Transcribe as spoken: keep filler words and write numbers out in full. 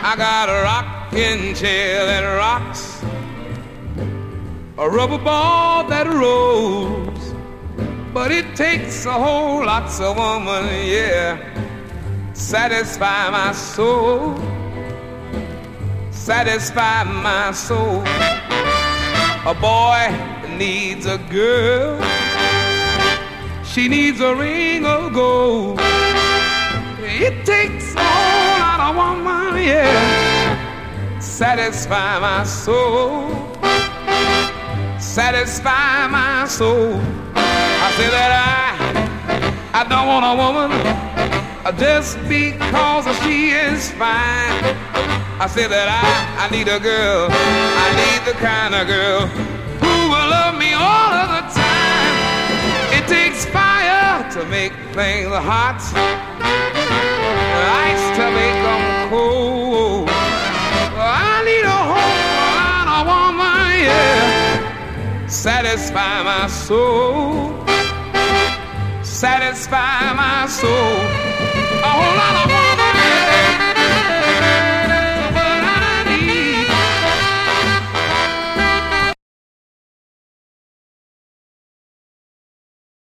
I got a rocking chair that rocks, a rubber ball that rolls, but it takes a whole lot of woman, yeah, satisfy my soul, satisfy my soul. A boy needs a girl, she needs a ring of gold. It takes a whole lot of woman, yeah, satisfy my soul, satisfy my soul. I say that I, I don't want a woman just because she is fine. I say that I, I need a girl, I need the kind of girl who will love me all of the time. It takes fire to make things hot, ice to make them cold. I need a whole lot of woman, yeah, satisfy my soul, satisfy my soul. A